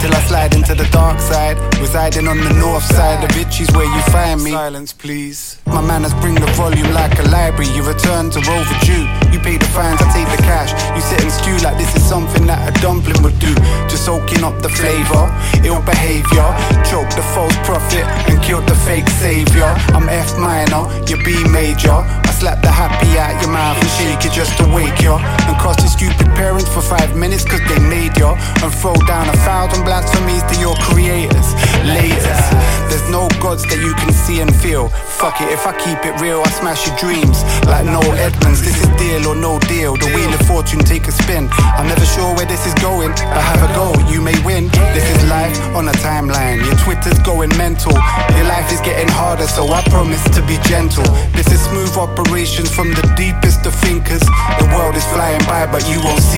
till I slide into the dark side. Residing on the north side of Itchy's where you find me. Silence please. My manners bring the volume like a library. You return to overdue. You pay the fines, I take the cash. You sit and stew like this is something that a dumpling would do. Just soaking up the flavor, ill behavior. Choke the false prophet and killed the fake savior. I'm F minor, you B major. I slap the happy out your mouth and shake it just to wake you. And cost your stupid parents for 5 minutes cause they made you. And throw down 1,000 blasphemies to your creators. Latest, there's no gods that you can see and feel. Fuck it, if I keep it real, I smash your dreams like Noel Edmonds. This is deal or no deal. The wheel of fortune take a spin. I'm never sure where this is going, but have a go, you may win. This is life on a timeline. Your Twitter's going mental. Your life is getting harder, so I promise to be gentle. This is smooth operations from the deepest of thinkers. The world is flying by, but you won't see